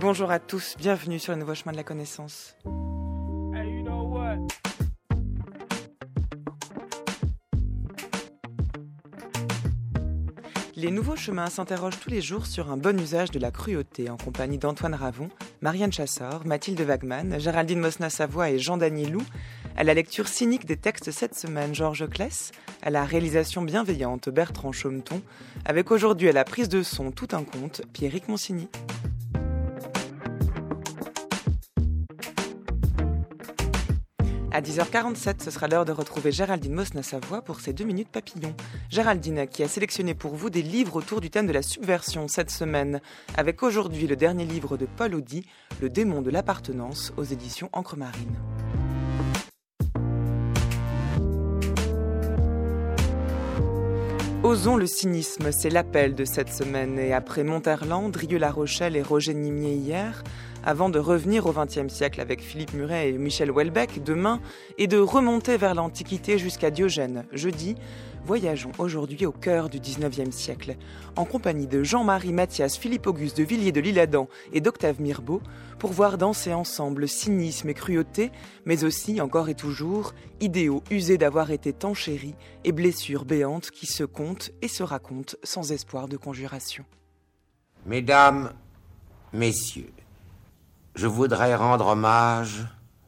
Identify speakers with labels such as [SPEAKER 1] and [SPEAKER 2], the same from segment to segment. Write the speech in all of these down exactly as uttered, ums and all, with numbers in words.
[SPEAKER 1] Bonjour à tous, bienvenue sur le nouveau chemin de la connaissance. Hey, you know what? Les nouveaux chemins s'interrogent tous les jours sur un bon usage de la cruauté en compagnie d'Antoine Ravon, Marianne Chassor, Mathilde Wagman, Géraldine Mosna-Savoie et Jean-Dany Lou. À la lecture cynique des textes cette semaine, Georges Claes, à la réalisation bienveillante, Bertrand Chaumeton, avec aujourd'hui à la prise de son tout un conte, Pierrick Monsigny. À dix heures quarante-sept, ce sera l'heure de retrouver Géraldine Mosna-Savoie pour ses deux minutes papillons. Géraldine qui a sélectionné pour vous des livres autour du thème de la subversion cette semaine, avec aujourd'hui le dernier livre de Paul Audy, Le démon de l'appartenance, aux éditions Encre Marine. Osons le cynisme, c'est l'appel de cette semaine. Et après Monterland, Drieux-La Rochelle et Roger Nimier hier, avant de revenir au vingtième siècle avec Philippe Muret et Michel Houellebecq demain, et de remonter vers l'Antiquité jusqu'à Diogène jeudi, voyageons aujourd'hui au cœur du dix-neuvième siècle, en compagnie de Jean-Marie Mathias Philippe-Auguste de Villiers de l'Isle-Adam et d'Octave Mirbeau, pour voir danser ensemble cynisme et cruauté, mais aussi, encore et toujours, idéaux usés d'avoir été tant chéris et blessures béantes qui se comptent et se racontent sans espoir de conjuration.
[SPEAKER 2] Mesdames, messieurs, je voudrais rendre hommage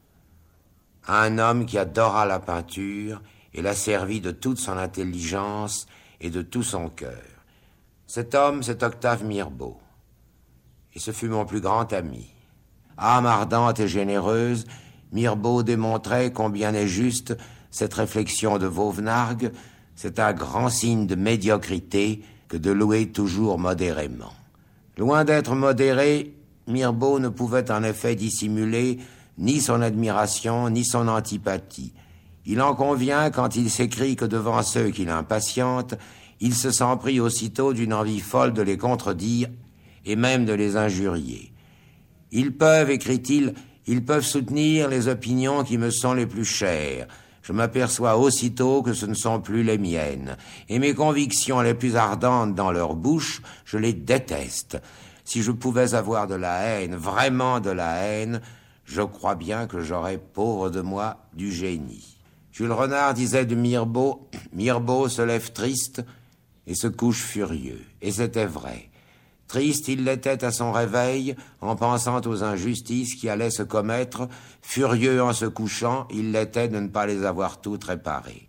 [SPEAKER 2] à un homme qui adora la peinture et l'a servi de toute son intelligence et de tout son cœur. Cet homme, c'est Octave Mirbeau, et ce fut mon plus grand ami. Âme ardente et généreuse, Mirbeau démontrait combien est juste cette réflexion de Vauvenargues. C'est un grand signe de médiocrité que de louer toujours modérément. Loin d'être modéré, Mirbeau ne pouvait en effet dissimuler ni son admiration, ni son antipathie. Il en convient quand il s'écrit que devant ceux qui l'impatientent, il se sent pris aussitôt d'une envie folle de les contredire et même de les injurier. Ils peuvent, écrit-il, ils peuvent soutenir les opinions qui me sont les plus chères. Je m'aperçois aussitôt que ce ne sont plus les miennes, et mes convictions les plus ardentes dans leur bouche, je les déteste. Si je pouvais avoir de la haine, vraiment de la haine, je crois bien que j'aurais, pauvre de moi, du génie. Jules Renard disait de Mirbeau, « Mirbeau se lève triste et se couche furieux ». Et c'était vrai. Triste, il l'était à son réveil, en pensant aux injustices qui allaient se commettre. Furieux en se couchant, il l'était de ne pas les avoir toutes réparées.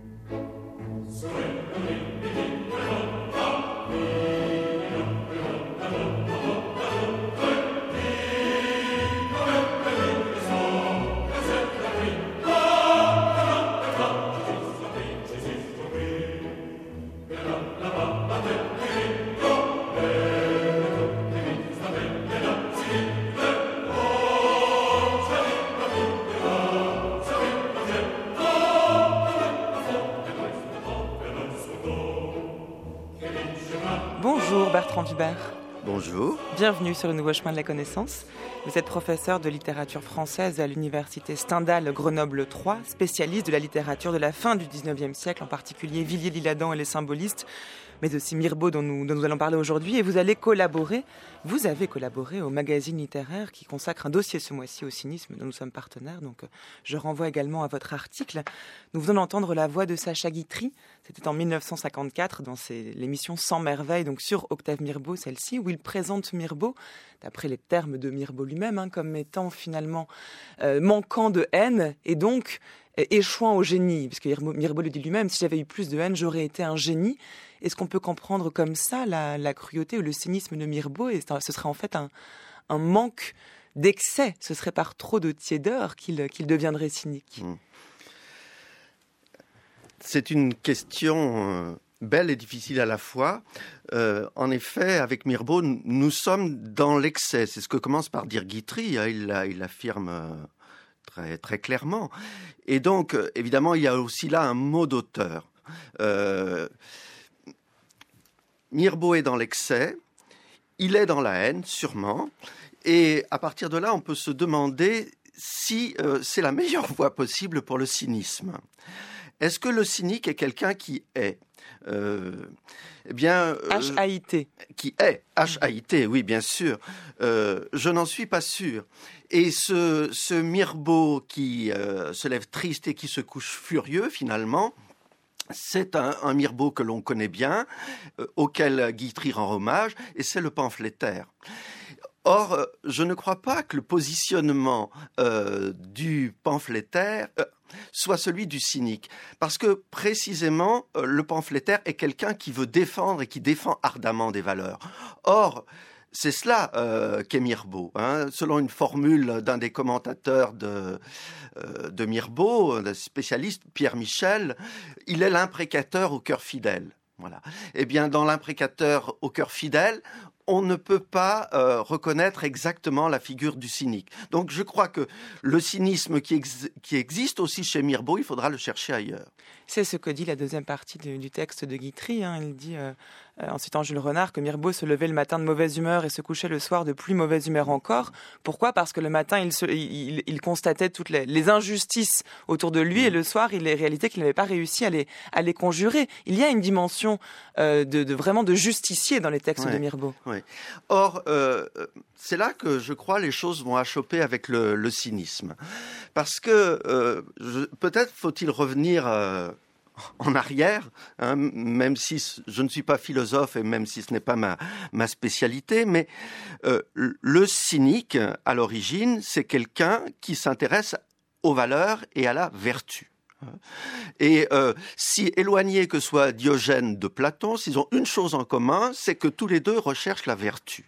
[SPEAKER 1] Bonjour Bertrand Vibert.
[SPEAKER 3] Bonjour.
[SPEAKER 1] Bienvenue sur le nouveau chemin de la connaissance. Vous êtes professeur de littérature française à l'université Stendhal Grenoble trois, spécialiste de la littérature de la fin du dix-neuvième siècle, en particulier Villiers de l'Isle-Adam et les symbolistes, mais aussi Mirbeau dont nous, dont nous allons parler aujourd'hui. Et vous allez collaborer, vous avez collaboré au magazine littéraire qui consacre un dossier ce mois-ci au cynisme dont nous sommes partenaires. Donc je renvoie également à votre article. Nous venons d'entendre la voix de Sacha Guitry. C'était en dix-neuf cent cinquante-quatre dans ses, l'émission Cent merveilles, donc sur Octave Mirbeau, celle-ci, où il présente Mirbeau, d'après les termes de Mirbeau lui-même, hein, comme étant finalement euh, manquant de haine et donc euh, échouant au génie. Parce que Mirbeau le dit lui-même, si j'avais eu plus de haine, j'aurais été un génie. Est-ce qu'on peut comprendre comme ça la, la cruauté ou le cynisme de Mirbeau? Et ce serait en fait un, un manque d'excès. Ce serait par trop de tiédeur qu'il, qu'il deviendrait cynique.
[SPEAKER 3] Mmh. C'est une question belle et difficile à la fois. Euh, en effet, avec Mirbeau, nous sommes dans l'excès. C'est ce que commence par dire Guitry. Hein, il, il l'affirme très, très clairement. Et donc, évidemment, il y a aussi là un mot d'auteur. Euh, Mirbeau est dans l'excès. Il est dans la haine, sûrement. Et à partir de là, on peut se demander si euh, c'est la meilleure voie possible pour le cynisme. Est-ce que le cynique est quelqu'un qui est ? euh, eh bien...
[SPEAKER 1] H A I T.
[SPEAKER 3] Qui est H A I T, oui, bien sûr. Euh, je n'en suis pas sûr. Et ce, ce Mirbeau qui euh, se lève triste et qui se couche furieux, finalement, c'est un, un Mirbeau que l'on connaît bien, euh, auquel Guitry rend hommage, et c'est le pamphlétaire. Or, je ne crois pas que le positionnement euh, du pamphlétaire euh, soit celui du cynique. Parce que, précisément, euh, le pamphlétaire est quelqu'un qui veut défendre et qui défend ardemment des valeurs. Or, c'est cela euh, qu'est Mirbeau. Hein. Selon une formule d'un des commentateurs de, euh, de Mirbeau, un spécialiste, Pierre Michel, il est l'imprécateur au cœur fidèle. Voilà. Eh bien, dans l'imprécateur au cœur fidèle, on ne peut pas euh, reconnaître exactement la figure du cynique. Donc je crois que le cynisme qui, ex- qui existe aussi chez Mirbeau, il faudra le chercher ailleurs.
[SPEAKER 1] C'est ce que dit la deuxième partie du, du texte de Guitry. Hein. Il dit, euh, euh, en citant Jules Renard, que Mirbeau se levait le matin de mauvaise humeur et se couchait le soir de plus mauvaise humeur encore. Pourquoi ? Parce que le matin, il, se, il, il constatait toutes les, les injustices autour de lui, et le soir, il les réalisait qu'il n'avait pas réussi à les, à les conjurer. Il y a une dimension euh, de, de vraiment de justicier dans les textes
[SPEAKER 3] ouais,
[SPEAKER 1] de Mirbeau.
[SPEAKER 3] Ouais. Or, euh, c'est là que je crois les choses vont achoper avec le, le cynisme. Parce que euh, je, peut-être faut-il revenir euh, en arrière, hein, même si je ne suis pas philosophe et même si ce n'est pas ma, ma spécialité, mais euh, le cynique, à l'origine, c'est quelqu'un qui s'intéresse aux valeurs et à la vertu. Et euh, si éloignés que soit Diogène de Platon, s'ils ont une chose en commun, c'est que tous les deux recherchent la vertu.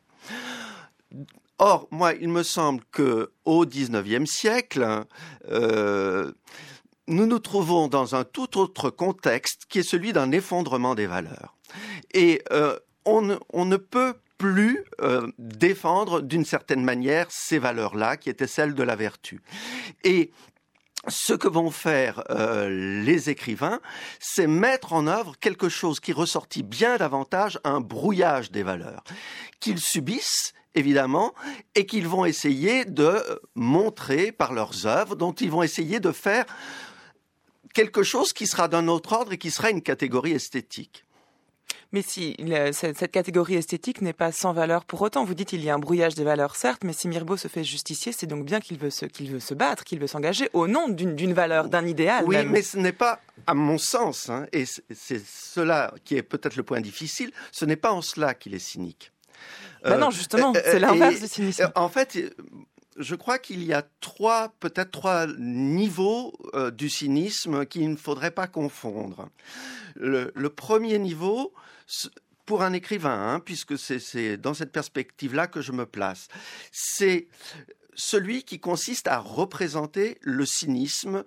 [SPEAKER 3] Or, moi, il me semble qu'au dix-neuvième siècle, euh, nous nous trouvons dans un tout autre contexte qui est celui d'un effondrement des valeurs. Et euh, on, ne, on ne peut plus euh, défendre d'une certaine manière ces valeurs-là, qui étaient celles de la vertu. Et ce que vont faire euh, les écrivains, c'est mettre en œuvre quelque chose qui ressortit bien davantage un brouillage des valeurs, qu'ils subissent évidemment, et qu'ils vont essayer de montrer par leurs œuvres, dont ils vont essayer de faire quelque chose qui sera d'un autre ordre et qui sera une catégorie esthétique.
[SPEAKER 1] Mais si le, cette catégorie esthétique n'est pas sans valeur pour autant, vous dites qu'il y a un brouillage des valeurs, certes, mais si Mirbeau se fait justicier, c'est donc bien qu'il veut se, qu'il veut se battre, qu'il veut s'engager au nom d'une, d'une valeur, d'un idéal.
[SPEAKER 3] Oui,
[SPEAKER 1] même.
[SPEAKER 3] Mais ce n'est pas, à mon sens, hein, et c'est, c'est cela qui est peut-être le point difficile, ce n'est pas en cela qu'il est cynique.
[SPEAKER 1] Ben euh, non, justement, euh, c'est l'inverse du cynisme.
[SPEAKER 3] En fait, je crois qu'il y a trois, peut-être trois niveaux euh, du cynisme qu'il ne faudrait pas confondre. Le, le premier niveau, pour un écrivain, hein, puisque c'est, c'est dans cette perspective-là que je me place, c'est celui qui consiste à représenter le cynisme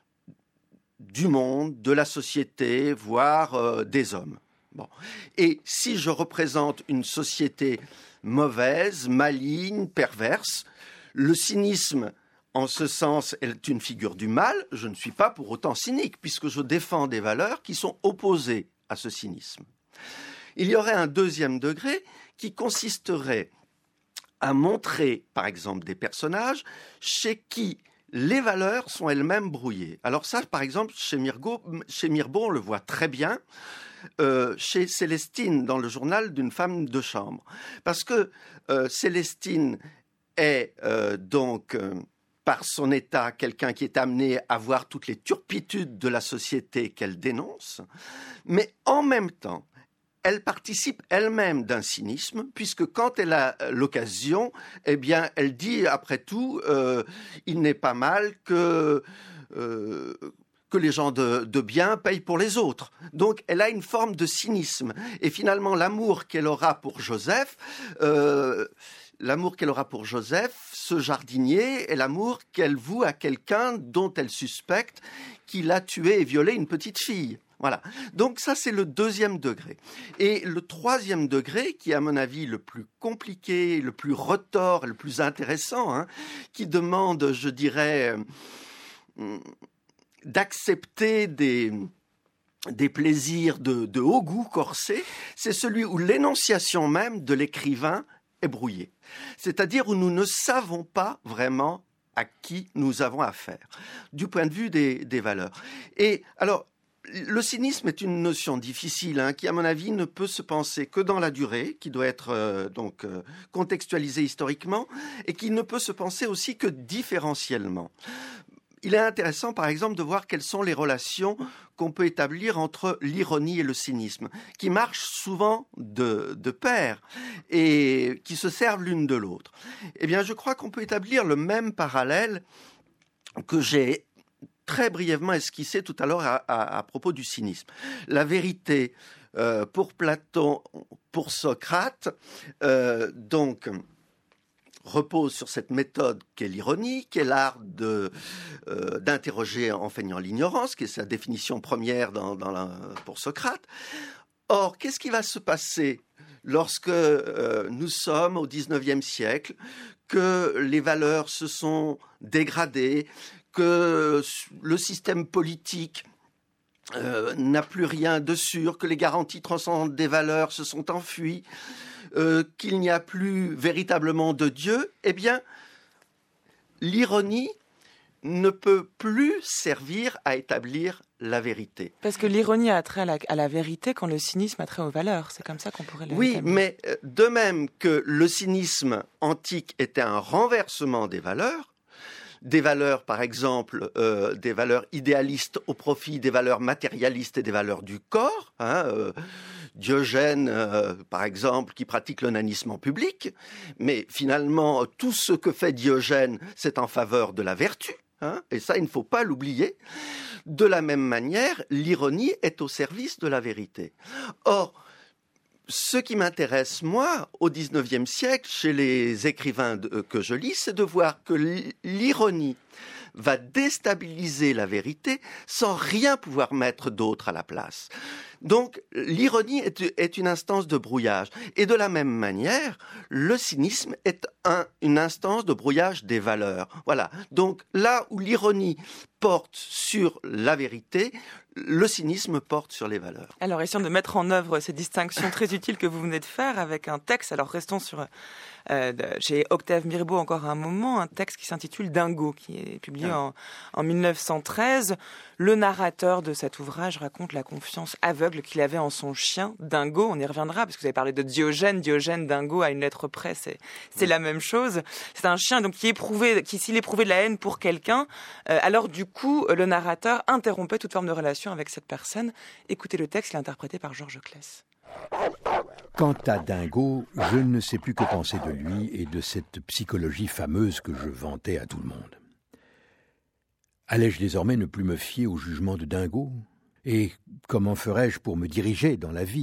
[SPEAKER 3] du monde, de la société, voire euh, des hommes. Bon. Et si je représente une société mauvaise, maligne, perverse, le cynisme, en ce sens, est une figure du mal. Je ne suis pas pour autant cynique, puisque je défends des valeurs qui sont opposées à ce cynisme. Il y aurait un deuxième degré qui consisterait à montrer, par exemple, des personnages chez qui les valeurs sont elles-mêmes brouillées. Alors ça, par exemple, chez Mirbeau, chez Mirbeau on le voit très bien, euh, chez Célestine, dans le journal d'une femme de chambre. Parce que euh, Célestine est euh, donc, euh, par son état, quelqu'un qui est amené à voir toutes les turpitudes de la société qu'elle dénonce, mais en même temps, elle participe elle-même d'un cynisme, puisque quand elle a l'occasion, eh bien, elle dit, après tout, euh, il n'est pas mal que, euh, que les gens de, de bien payent pour les autres. Donc, elle a une forme de cynisme. Et finalement, l'amour qu'elle aura pour Joseph, euh, l'amour qu'elle aura pour Joseph, ce jardinier, est l'amour qu'elle voue à quelqu'un dont elle suspecte qu'il a tué et violé une petite fille. Voilà. Donc ça, c'est le deuxième degré. Et le troisième degré, qui est à mon avis le plus compliqué, le plus retors, le plus intéressant, hein, qui demande, je dirais, euh, d'accepter des, des plaisirs de, de haut goût corsé, c'est celui où l'énonciation même de l'écrivain est brouillée. C'est-à-dire où nous ne savons pas vraiment à qui nous avons affaire, du point de vue des, des valeurs. Et alors, le cynisme est une notion difficile, hein, qui, à mon avis, ne peut se penser que dans la durée, qui doit être euh, donc euh, contextualisée historiquement, et qui ne peut se penser aussi que différentiellement. Il est intéressant, par exemple, de voir quelles sont les relations qu'on peut établir entre l'ironie et le cynisme, qui marchent souvent de, de pair et qui se servent l'une de l'autre. Eh bien, je crois qu'on peut établir le même parallèle que j'ai très brièvement esquissé tout à l'heure à, à, à propos du cynisme. La vérité, euh, pour Platon, pour Socrate, euh, donc, repose sur cette méthode qu'est l'ironie, qui est l'art de, euh, d'interroger en feignant l'ignorance, qui est sa définition première dans, dans la, pour Socrate. Or, qu'est-ce qui va se passer lorsque euh, nous sommes au dix-neuvième siècle, que les valeurs se sont dégradées, que le système politique euh, n'a plus rien de sûr, que les garanties transcendantes des valeurs se sont enfuies, euh, qu'il n'y a plus véritablement de Dieu, eh bien, l'ironie ne peut plus servir à établir la vérité.
[SPEAKER 1] Parce que l'ironie a trait à la, à la vérité quand le cynisme a trait aux valeurs. C'est comme ça qu'on pourrait l'établir.
[SPEAKER 3] Oui, mais de même que le cynisme antique était un renversement des valeurs, des valeurs, par exemple, euh, des valeurs idéalistes au profit des valeurs matérialistes et des valeurs du corps. Hein, euh, Diogène, euh, par exemple, qui pratique l'onanisme en public. Mais finalement, tout ce que fait Diogène, c'est en faveur de la vertu. Hein, et ça, il ne faut pas l'oublier. De la même manière, l'ironie est au service de la vérité. Or, ce qui m'intéresse, moi, au dix-neuvième siècle, chez les écrivains de, que je lis, c'est de voir que l'ironie va déstabiliser la vérité sans rien pouvoir mettre d'autre à la place. Donc, l'ironie est, est une instance de brouillage. Et de la même manière, le cynisme est un, une instance de brouillage des valeurs. Voilà. Donc, là où l'ironie porte sur la vérité, le cynisme porte sur les valeurs.
[SPEAKER 1] Alors, essayons de mettre en œuvre ces distinctions très utiles que vous venez de faire avec un texte. Alors, restons sur, euh, de, chez Octave Mirbeau encore un moment, un texte qui s'intitule Dingo, qui est publié ah. en, en mille neuf cent treize. Le narrateur de cet ouvrage raconte la confiance aveugle qu'il avait en son chien, Dingo. On y reviendra, parce que vous avez parlé de Diogène. Diogène, Dingo, à une lettre près, c'est, c'est oui. la même chose. C'est un chien donc qui éprouvait, qui s'il éprouvait de la haine pour quelqu'un, euh, alors du coup, le narrateur interrompait toute forme de relation avec cette personne. Écoutez le texte, il est interprété par Georges Claes.
[SPEAKER 4] Quant à Dingo, je ne sais plus que penser de lui et de cette psychologie fameuse que je vantais à tout le monde. Allais-je désormais ne plus me fier au jugement de Dingo ? Et comment ferais-je pour me diriger dans la vie ?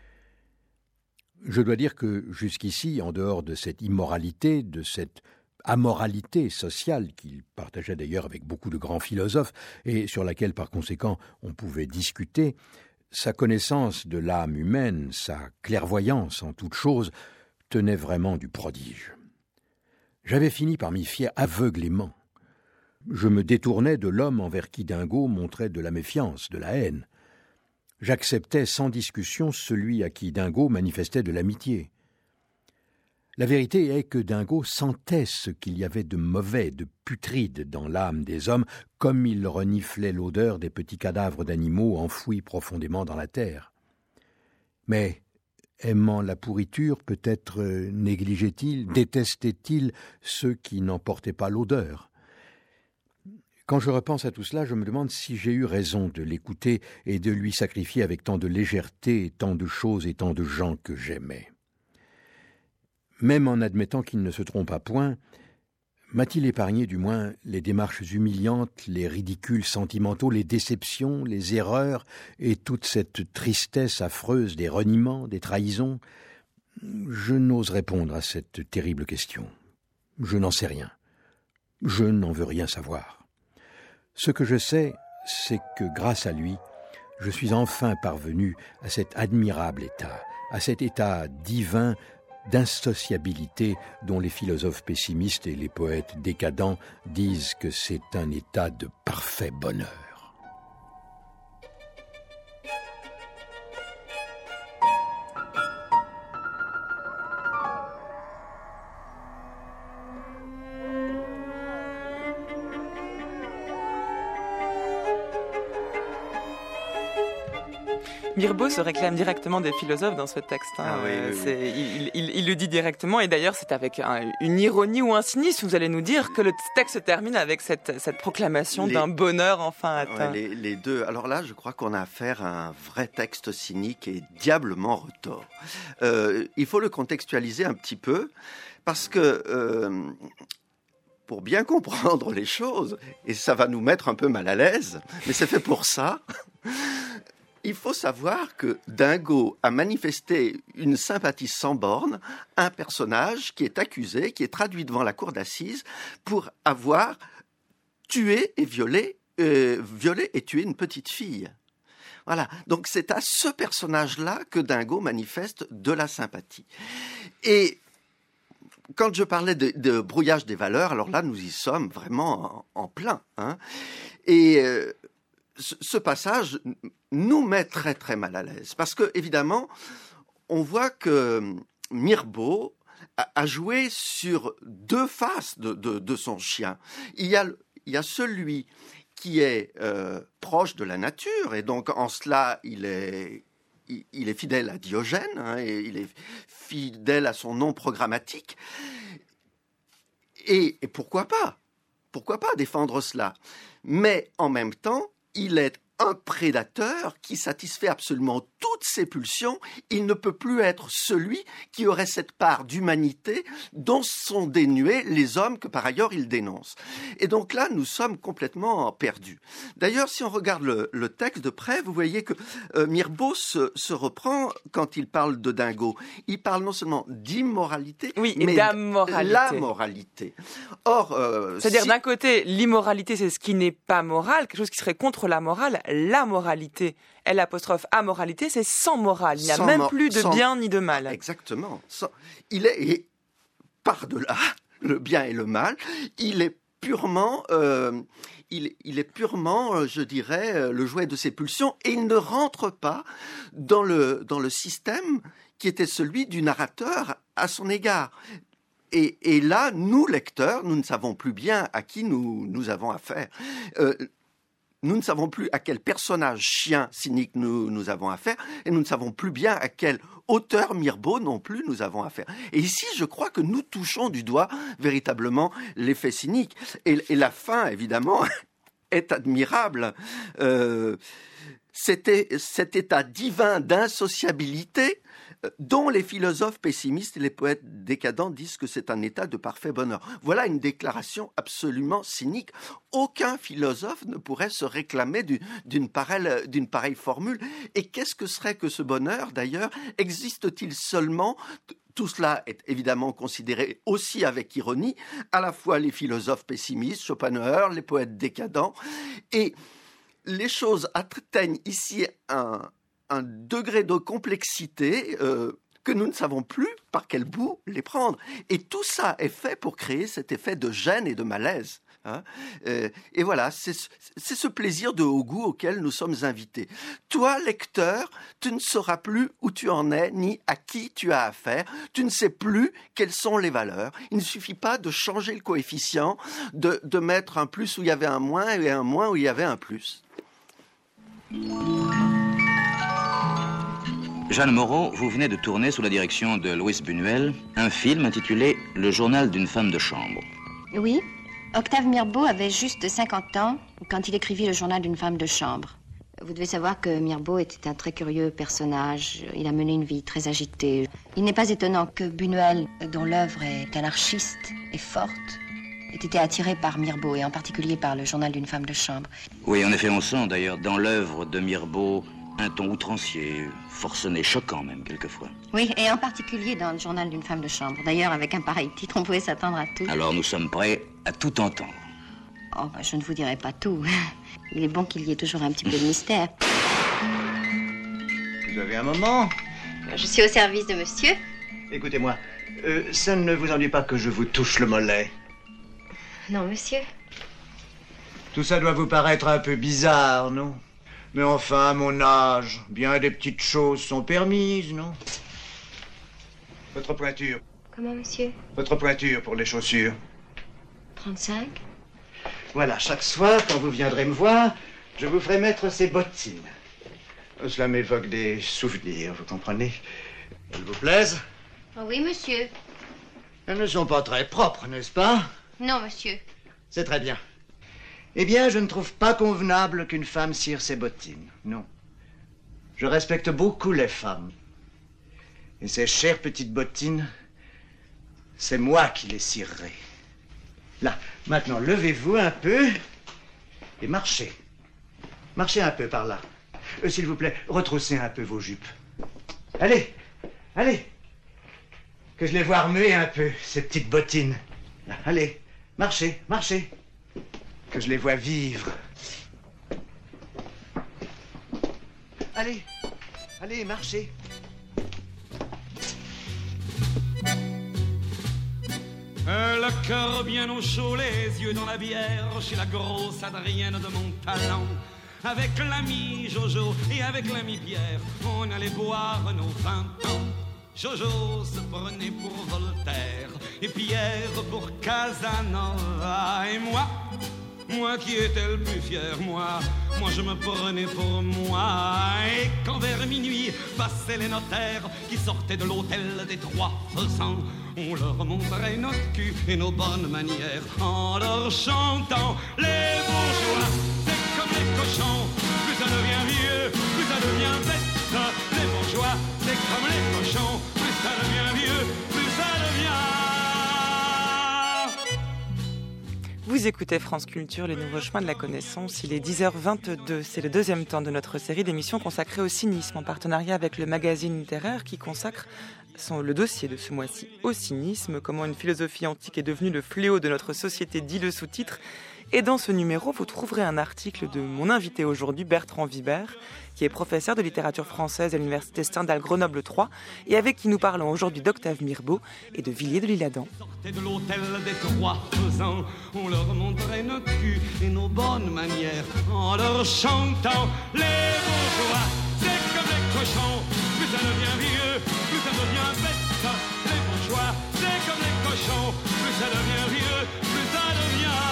[SPEAKER 4] Je dois dire que jusqu'ici, en dehors de cette immoralité, de cette amoralité sociale qu'il partageait d'ailleurs avec beaucoup de grands philosophes et sur laquelle par conséquent on pouvait discuter, sa connaissance de l'âme humaine, sa clairvoyance en toute chose, tenait vraiment du prodige. J'avais fini par m'y fier aveuglément. Je me détournais de l'homme envers qui Dingo montrait de la méfiance, de la haine. J'acceptais sans discussion celui à qui Dingo manifestait de l'amitié. La vérité est que Dingo sentait ce qu'il y avait de mauvais, de putride dans l'âme des hommes, comme il reniflait l'odeur des petits cadavres d'animaux enfouis profondément dans la terre. Mais, aimant la pourriture, peut-être négligeait-il, détestait-il ceux qui n'en portaient pas l'odeur. Quand je repense à tout cela, je me demande si j'ai eu raison de l'écouter et de lui sacrifier avec tant de légèreté tant de choses et tant de gens que j'aimais. Même en admettant qu'il ne se trompa point, m'a-t-il épargné du moins les démarches humiliantes, les ridicules sentimentaux, les déceptions, les erreurs et toute cette tristesse affreuse des reniements, des trahisons ? Je n'ose répondre à cette terrible question. Je n'en sais rien. Je n'en veux rien savoir. Ce que je sais, c'est que grâce à lui, je suis enfin parvenu à cet admirable état, à cet état divin d'insociabilité dont les philosophes pessimistes et les poètes décadents disent que c'est un état de parfait bonheur.
[SPEAKER 1] Mirbeau se réclame directement des philosophes dans ce texte. Hein.
[SPEAKER 3] Ah, oui, oui,
[SPEAKER 1] c'est, oui. Il, il, il le dit directement, et d'ailleurs c'est avec un, une ironie ou un cynisme, vous allez nous dire, que le texte se termine avec cette, cette proclamation les, d'un bonheur enfin atteint.
[SPEAKER 3] Ouais, les, les deux. Alors là, je crois qu'on a affaire à un vrai texte cynique et diablement retors. Euh, il faut le contextualiser un petit peu, parce que... Euh, pour bien comprendre les choses, et ça va nous mettre un peu mal à l'aise, mais c'est fait pour ça, il faut savoir que Dingo a manifesté une sympathie sans borne à un personnage qui est accusé, qui est traduit devant la cour d'assises pour avoir tué et violé, euh, violé et tué une petite fille. Voilà, donc c'est à ce personnage-là que Dingo manifeste de la sympathie. Et quand je parlais de, de brouillage des valeurs, alors là, nous y sommes vraiment en, en plein. Hein. Et euh, ce, ce passage nous met très, très mal à l'aise. Parce que, évidemment, on voit que Mirbeau a, a joué sur deux faces de, de, de son chien. Il y a, il y a celui qui est euh, proche de la nature, et donc en cela, il est... il est fidèle à Diogène, hein, et il est fidèle à son nom programmatique. Et, et pourquoi pas ? Pourquoi pas défendre cela ? Mais en même temps, il est un prédateur qui satisfait absolument toutes ses pulsions. Il ne peut plus être celui qui aurait cette part d'humanité dont sont dénués les hommes que par ailleurs il dénonce. Et donc là, nous sommes complètement perdus. D'ailleurs, si on regarde le, le texte de près, vous voyez que euh, Mirbeau se, se reprend quand il parle de Dingo. Il parle non seulement d'immoralité,
[SPEAKER 1] oui,
[SPEAKER 3] mais
[SPEAKER 1] d'amoralité.
[SPEAKER 3] La moralité. Or, euh,
[SPEAKER 1] c'est-à-dire
[SPEAKER 3] si...
[SPEAKER 1] d'un côté, l'immoralité, c'est ce qui n'est pas moral, quelque chose qui serait contre la morale. La moralité, L apostrophe amoralité, c'est sans morale. Il n'y a sans même mor- plus de sans... bien ni de mal.
[SPEAKER 3] Exactement. Sans... Il est et par-delà le bien et le mal, il est purement, euh, il, il est purement, euh, je dirais, euh, le jouet de ses pulsions, et il ne rentre pas dans le dans le système qui était celui du narrateur à son égard. Et, et là, nous lecteurs, nous ne savons plus bien à qui nous nous avons affaire. Euh, Nous ne savons plus à quel personnage chien cynique nous, nous avons affaire, et nous ne savons plus bien à quel auteur Mirbeau non plus nous avons affaire. Et ici, je crois que nous touchons du doigt véritablement l'effet cynique. Et, et la fin, évidemment, est admirable. Euh, c'était cet état divin d'insociabilité dont les philosophes pessimistes et les poètes décadents disent que c'est un état de parfait bonheur. Voilà une déclaration absolument cynique. Aucun philosophe ne pourrait se réclamer du, d'une, pareille, d'une pareille formule. Et qu'est-ce que serait que ce bonheur, d'ailleurs ? Existe-t-il seulement... Tout cela est évidemment considéré aussi avec ironie, à la fois les philosophes pessimistes, Schopenhauer, les poètes décadents, et les choses atteignent ici un... un degré de complexité euh, que nous ne savons plus par quel bout les prendre. Et tout ça est fait pour créer cet effet de gêne et de malaise. Hein euh, et voilà, c'est, c'est ce plaisir de haut goût auquel nous sommes invités. Toi, lecteur, tu ne sauras plus où tu en es, ni à qui tu as affaire. Tu ne sais plus quelles sont les valeurs. Il ne suffit pas de changer le coefficient, de, de mettre un plus où il y avait un moins et un moins où il y avait un plus.
[SPEAKER 5] Jeanne Moreau, vous venez de tourner sous la direction de Louis Buñuel un film intitulé « Le journal d'une femme de chambre ».
[SPEAKER 6] Oui, Octave Mirbeau avait juste cinquante ans quand il écrivit Le journal d'une femme de chambre. Vous devez savoir que Mirbeau était un très curieux personnage. Il a mené une vie très agitée. Il n'est pas étonnant que Buñuel, dont l'œuvre est anarchiste et forte, ait été attiré par Mirbeau, et en particulier par Le journal d'une femme de chambre.
[SPEAKER 5] Oui, en effet, on sent d'ailleurs dans l'œuvre de Mirbeau un ton outrancier, forcené, choquant même, quelquefois.
[SPEAKER 6] Oui, et en particulier dans Le journal d'une femme de chambre. D'ailleurs, avec un pareil titre, on pouvait s'attendre à tout.
[SPEAKER 5] Alors nous sommes prêts à tout entendre.
[SPEAKER 6] Oh, bah, je ne vous dirai pas tout. Il est bon qu'il y ait toujours un petit peu de mystère.
[SPEAKER 7] Vous avez un moment ?
[SPEAKER 6] Je suis au service de monsieur.
[SPEAKER 7] Écoutez-moi, euh, ça ne vous ennuie pas que je vous touche le mollet ?
[SPEAKER 6] Non, monsieur.
[SPEAKER 7] Tout ça doit vous paraître un peu bizarre, non ? Mais enfin, à mon âge, bien des petites choses sont permises, non ? Votre pointure.
[SPEAKER 6] Comment, monsieur ?
[SPEAKER 7] Votre pointure pour les chaussures.
[SPEAKER 6] trente-cinq.
[SPEAKER 7] Voilà, chaque soir, quand vous viendrez me voir, je vous ferai mettre ces bottines. Cela m'évoque des souvenirs, vous comprenez? Elles vous plaisent?
[SPEAKER 6] Oh oui, monsieur.
[SPEAKER 7] Elles ne sont pas très propres, n'est-ce pas?
[SPEAKER 6] Non, monsieur.
[SPEAKER 7] C'est très bien. Eh bien, je ne trouve pas convenable qu'une femme cire ses bottines. Non. Je respecte beaucoup les femmes. Et ces chères petites bottines, c'est moi qui les cirerai. Là, maintenant, levez-vous un peu et marchez. Marchez un peu par là. Euh, s'il vous plaît, retroussez un peu vos jupes. Allez, allez. Que je les vois remuer un peu, ces petites bottines. Là, allez, marchez, marchez. Que je les vois vivre. Allez, allez, marchez.
[SPEAKER 8] Euh, le cœur bien au chaud, les yeux dans la bière, chez la grosse Adrienne de mon talent. Avec l'ami Jojo et avec l'ami Pierre, on allait boire nos vingt ans. Jojo se prenait pour Voltaire et Pierre pour Casanova. Et moi, moi qui étais le plus fier, moi, moi je me prenais pour moi. Et quand vers minuit passaient les notaires qui sortaient de l'hôtel des Trois Faisans, on leur montrait notre cul et nos bonnes manières en leur chantant les bourgeois. C'est comme les cochons, plus ça devient vieux, plus ça devient bête. Les bourgeois, c'est comme les cochons, plus ça devient vieux, plus ça devient...
[SPEAKER 1] Vous écoutez France Culture, les nouveaux chemins de la connaissance. Il est dix heures vingt-deux. C'est le deuxième temps de notre série d'émissions consacrée au cynisme, en partenariat avec le magazine littéraire qui consacre son, le dossier de ce mois-ci au cynisme, comment une philosophie antique est devenue le fléau de notre société, dit le sous-titre. Et dans ce numéro, vous trouverez un article de mon invité aujourd'hui, Bertrand Vibert, qui est professeur de littérature française à l'université Stendhal Grenoble trois, et avec qui nous parlons aujourd'hui d'Octave Mirbeau et de Villiers de l'Isle-Adam.
[SPEAKER 8] Sortez de l'hôtel des Trois Faisans, on leur montrait notre cul et nos bonnes manières en leur chantant les bourgeois. C'est comme les cochons, plus ça devient vieux, plus ça devient bête. Les bourgeois, c'est comme les cochons, plus ça devient vieux, plus ça devient...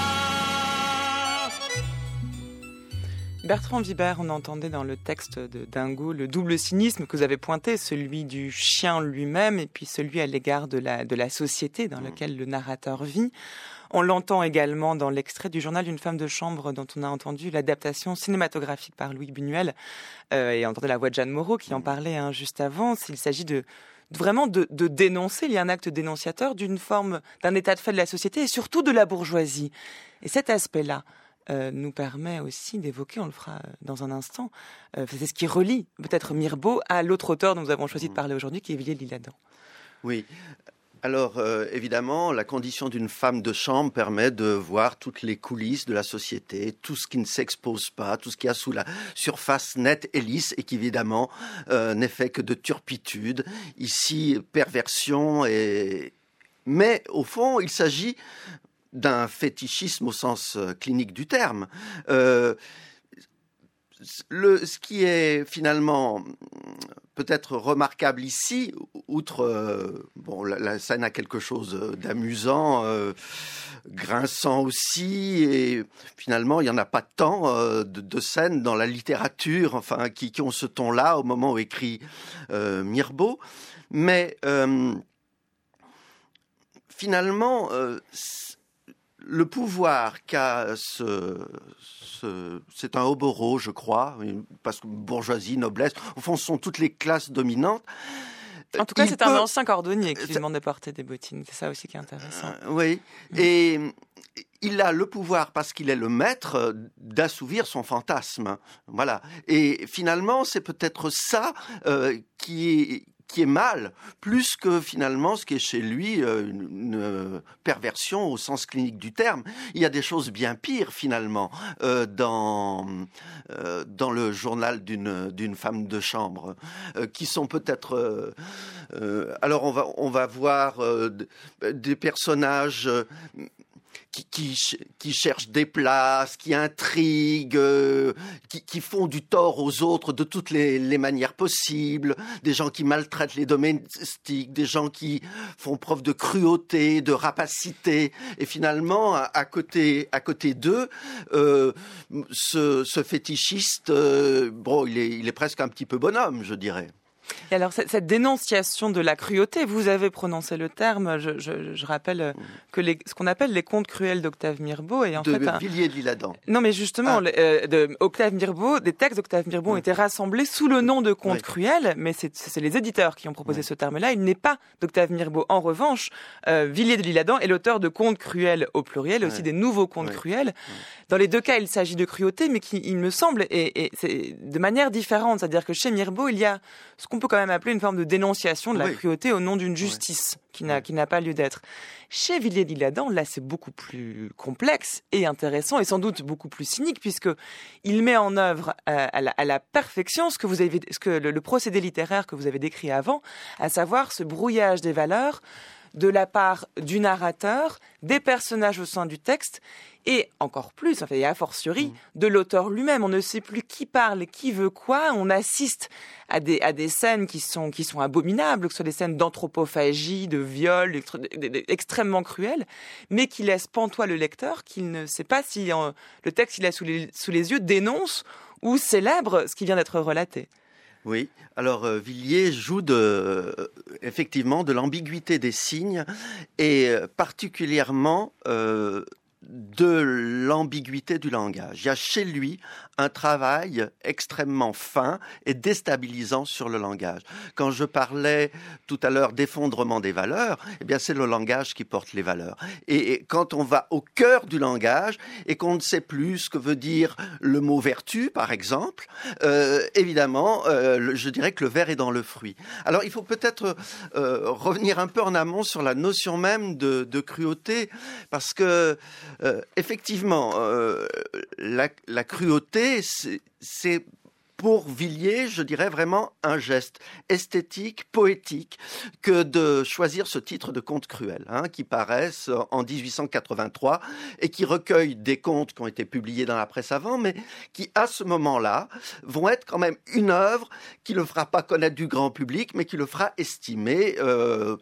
[SPEAKER 1] Bertrand Vibert, on entendait dans le texte de Dingo le double cynisme que vous avez pointé, celui du chien lui-même et puis celui à l'égard de la, de la société dans laquelle le narrateur vit. On l'entend également dans l'extrait du journal d'une femme de chambre dont on a entendu l'adaptation cinématographique par Louis Buñuel euh, et on entendait la voix de Jeanne Moreau qui en parlait hein, juste avant. Il s'agit de vraiment de, de dénoncer, il y a un acte dénonciateur d'une forme, d'un état de fait de la société et surtout de la bourgeoisie. Et cet aspect-là, Euh, nous permet aussi d'évoquer, on le fera dans un instant, euh, c'est ce qui relie peut-être Mirbeau à l'autre auteur dont nous avons choisi de parler aujourd'hui, qui est Villiers de l'Isle-Adam.
[SPEAKER 3] Oui. Alors, euh, évidemment, la condition d'une femme de chambre permet de voir toutes les coulisses de la société, tout ce qui ne s'expose pas, tout ce qu'il y a sous la surface nette et lisse et qui, évidemment, euh, n'est fait que de turpitude. Ici, perversion et... Mais, au fond, il s'agit d'un fétichisme au sens clinique du terme. Euh, le, ce qui est finalement peut-être remarquable ici, outre euh, bon, la, la scène a quelque chose d'amusant, euh, grinçant aussi, et finalement il n'y en a pas tant euh, de, de scènes dans la littérature, enfin qui, qui ont ce ton-là au moment où écrit euh, Mirbeau, mais euh, finalement euh, le pouvoir qu'a ce, ce... C'est un hobereau, je crois, parce que bourgeoisie, noblesse, au fond, ce sont toutes les classes dominantes.
[SPEAKER 1] En tout cas,
[SPEAKER 3] il
[SPEAKER 1] c'est
[SPEAKER 3] peut...
[SPEAKER 1] un ancien cordonnier qui lui demande de porter des bottines. C'est ça aussi qui est intéressant.
[SPEAKER 3] Euh, oui, mmh. Et il a le pouvoir, parce qu'il est le maître, d'assouvir son fantasme. Voilà. Et finalement, c'est peut-être ça euh, qui est... qui est mal, plus que finalement ce qui est chez lui une, une perversion au sens clinique du terme. Il y a des choses bien pires finalement euh, dans, euh, dans le journal d'une, d'une femme de chambre, euh, qui sont peut-être... Euh, euh, alors on va, on va voir euh, des personnages... Euh, qui, qui, qui cherchent des places, qui intriguent, euh, qui, qui font du tort aux autres de toutes les, les manières possibles, des gens qui maltraitent les domestiques, des gens qui font preuve de cruauté, de rapacité. Et finalement, à, à côté, à côté d'eux, euh, ce, ce fétichiste, euh, bon, il est, il est presque un petit peu bonhomme, je dirais.
[SPEAKER 1] Et alors, cette, cette dénonciation de la cruauté, vous avez prononcé le terme, je, je, je rappelle que les, ce qu'on appelle les contes cruels d'Octave Mirbeau est en
[SPEAKER 3] de
[SPEAKER 1] fait...
[SPEAKER 3] De Villiers de l'Isle-Adam.
[SPEAKER 1] Non, mais justement, ah. les, euh, de Octave Mirbeau, des textes d'Octave Mirbeau oui. ont été rassemblés sous le nom de contes oui. cruels, mais c'est, c'est les éditeurs qui ont proposé oui. ce terme-là. Il n'est pas d'Octave Mirbeau. En revanche, euh, Villiers de l'Isle-Adam est l'auteur de contes cruels au pluriel, et oui. aussi des nouveaux contes oui. cruels. Oui. Dans les deux cas, il s'agit de cruauté, mais qui, il me semble, et, et c'est de manière différente. C'est-à-dire que chez Mirbeau, il y a ce qu'on peut quand même appeler une forme de dénonciation de la oui. cruauté au nom d'une justice oui. qui, n'a, oui. qui n'a pas lieu d'être. Chez Villiers de l'Isle-Adam, là, c'est beaucoup plus complexe et intéressant et sans doute beaucoup plus cynique puisque il met en œuvre euh, à, la, à la perfection ce que vous avez, ce que le, le procédé littéraire que vous avez décrit avant, à savoir ce brouillage des valeurs de la part du narrateur, des personnages au sein du texte et encore plus, enfin, et a fortiori, mmh. de l'auteur lui-même. On ne sait plus qui parle, qui veut quoi. On assiste à des, à des scènes qui sont, qui sont abominables, que ce soit des scènes d'anthropophagie, de viol, extrêmement cruelles, mais qui laissent pantois le lecteur, qu'il ne sait pas si euh, le texte qu'il a sous les, sous les yeux dénonce ou célèbre ce qui vient d'être relaté.
[SPEAKER 3] Oui, alors euh, Villiers joue de, euh, effectivement de l'ambiguïté des signes et euh, particulièrement euh, de l'ambiguïté du langage. Il y a chez lui un travail extrêmement fin et déstabilisant sur le langage. Quand je parlais tout à l'heure d'effondrement des valeurs, eh bien c'est le langage qui porte les valeurs. Et, et quand on va au cœur du langage et qu'on ne sait plus ce que veut dire le mot vertu, par exemple, euh, évidemment, euh, je dirais que le ver est dans le fruit. Alors il faut peut-être euh, revenir un peu en amont sur la notion même de, de cruauté, parce que euh, effectivement, euh, la, la cruauté, c'est, c'est pour Villiers, je dirais vraiment un geste esthétique, poétique, que de choisir ce titre de conte cruel, hein, qui paraissent en dix-huit cent quatre-vingt-trois et qui recueillent des contes qui ont été publiés dans la presse avant, mais qui, à ce moment-là, vont être quand même une œuvre qui ne le fera pas connaître du grand public, mais qui le fera estimer, euh,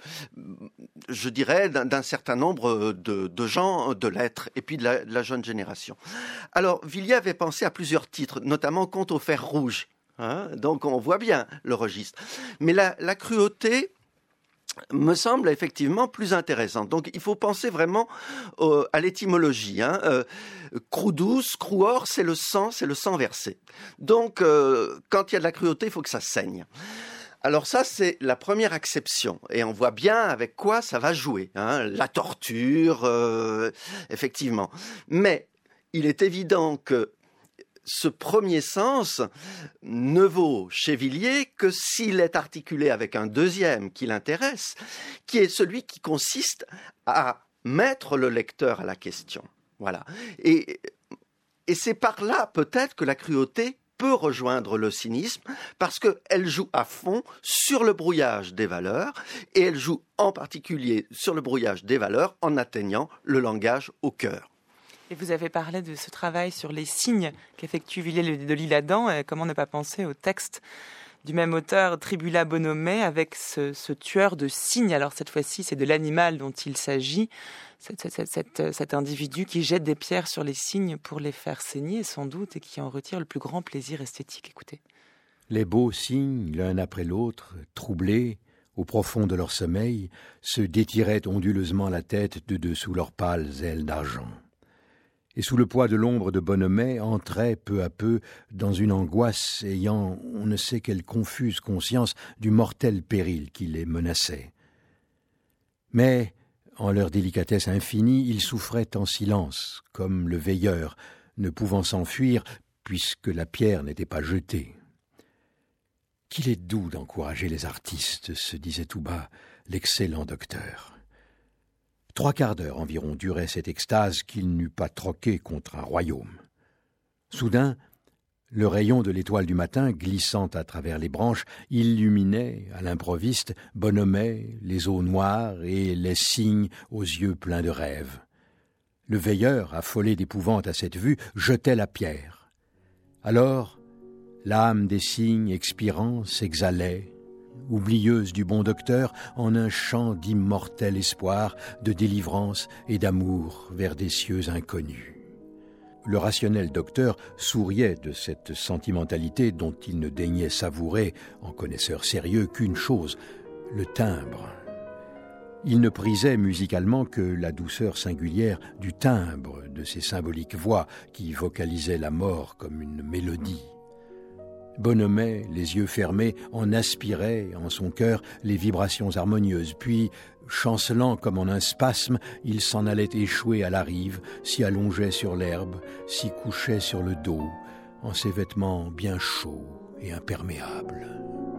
[SPEAKER 3] je dirais, d'un, d'un certain nombre de, de gens de lettres et puis de la, de la jeune génération. Alors, Villiers avait pensé à plusieurs titres, notamment Conte au fer rouge. Hein, donc on voit bien le registre. Mais la, la cruauté me semble effectivement plus intéressante. Donc il faut penser vraiment euh, à l'étymologie. Hein. Euh, crudus, cruor, c'est le sang, c'est le sang versé. Donc euh, quand il y a de la cruauté, il faut que ça saigne. Alors ça, c'est la première acception. Et on voit bien avec quoi ça va jouer. Hein. La torture, euh, effectivement. Mais il est évident que ce premier sens ne vaut chez Villiers que s'il est articulé avec un deuxième qui l'intéresse, qui est celui qui consiste à mettre le lecteur à la question. Voilà. Et, et c'est par là peut-être que la cruauté peut rejoindre le cynisme, parce qu'elle joue à fond sur le brouillage des valeurs, et elle joue en particulier sur le brouillage des valeurs en atteignant le langage au cœur.
[SPEAKER 1] Et vous avez parlé de ce travail sur les signes qu'effectue Villiers de l'Isle-Adam. Et comment ne pas penser au texte du même auteur, Tribula Bonomé, avec ce, ce tueur de cygnes. Alors cette fois-ci, c'est de l'animal dont il s'agit. Cet, cet, cet, cet individu qui jette des pierres sur les cygnes pour les faire saigner, sans doute, et qui en retire le plus grand plaisir esthétique. Écoutez.
[SPEAKER 4] Les beaux cygnes, l'un après l'autre, troublés, au profond de leur sommeil, se détiraient onduleusement la tête de dessous leurs pâles ailes d'argent. Et sous le poids de l'ombre de Bonomé, entrait peu à peu dans une angoisse ayant on ne sait quelle confuse conscience du mortel péril qui les menaçait. Mais, en leur délicatesse infinie, ils souffraient en silence, comme le veilleur, ne pouvant s'enfuir, puisque la pierre n'était pas jetée. Qu'il est doux d'encourager les artistes, se disait tout bas l'excellent docteur. Trois quarts d'heure environ durait cette extase qu'il n'eût pas troquée contre un royaume. Soudain, le rayon de l'étoile du matin, glissant à travers les branches, illuminait, à l'improviste, Bonomé, les eaux noires et les cygnes aux yeux pleins de rêve. Le veilleur, affolé d'épouvante à cette vue, jetait la pierre. Alors, l'âme des cygnes expirant s'exhalait, oublieuse du bon docteur, en un chant d'immortel espoir, de délivrance et d'amour vers des cieux inconnus. Le rationnel docteur souriait de cette sentimentalité dont il ne daignait savourer, en connaisseur sérieux, qu'une chose, le timbre. Il ne prisait musicalement que la douceur singulière du timbre de ces symboliques voix qui vocalisaient la mort comme une mélodie. Bonhomet, les yeux fermés, en aspirait en son cœur les vibrations harmonieuses, puis, chancelant comme en un spasme, il s'en allait échouer à la rive, s'y allongeait sur l'herbe, s'y couchait sur le dos, en ses vêtements bien chauds et imperméables.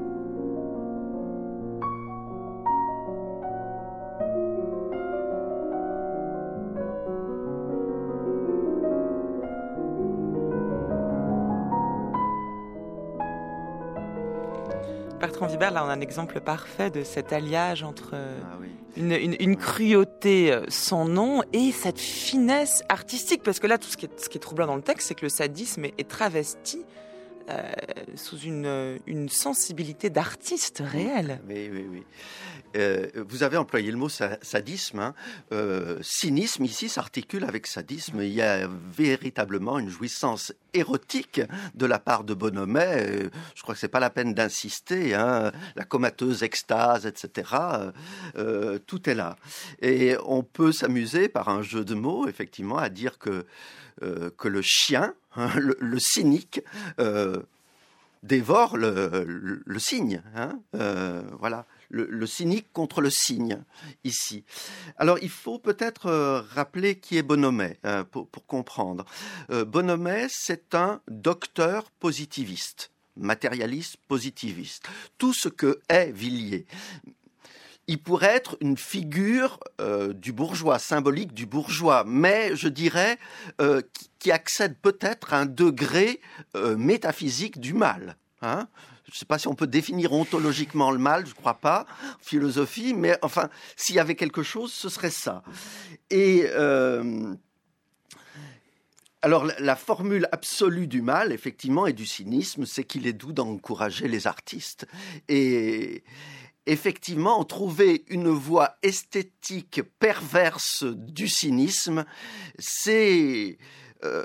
[SPEAKER 1] Bertrand Vibert, là, on a un exemple parfait de cet alliage entre
[SPEAKER 3] Ah oui.
[SPEAKER 1] une, une, une cruauté sans nom et cette finesse artistique. Parce que là, tout ce qui est, ce qui est troublant dans le texte, c'est que le sadisme est, est travesti euh, sous une, une sensibilité d'artiste réel.
[SPEAKER 3] Oui, oui, oui. Euh, vous avez employé le mot sadisme. Hein. Euh, cynisme, ici, s'articule avec sadisme. Il y a véritablement une jouissance érotique de la part de Bonhomet. Euh, je crois que c'est pas la peine d'insister. Hein. La comateuse extase, et cetera. Euh, tout est là. Et on peut s'amuser par un jeu de mots, effectivement, à dire que, euh, que le chien, hein, le, le cynique, euh, dévore le, le, le cygne. Hein. Euh, voilà. Le, le cynique contre le cygne, ici. Alors, il faut peut-être euh, rappeler qui est Bonhomet, euh, pour, pour comprendre. Euh, Bonhomet, c'est un docteur positiviste, matérialiste positiviste. Tout ce que est Villiers. Il pourrait être une figure euh, du bourgeois, symbolique du bourgeois, mais je dirais euh, qui, qui accède peut-être à un degré euh, métaphysique du mal. Hein ? Je ne sais pas si on peut définir ontologiquement le mal, je ne crois pas, philosophie, mais enfin, s'il y avait quelque chose, ce serait ça. Et euh, alors, la formule absolue du mal, effectivement, et du cynisme, c'est qu'il est doux d'encourager les artistes. Et effectivement, trouver une voie esthétique perverse du cynisme, c'est... Euh,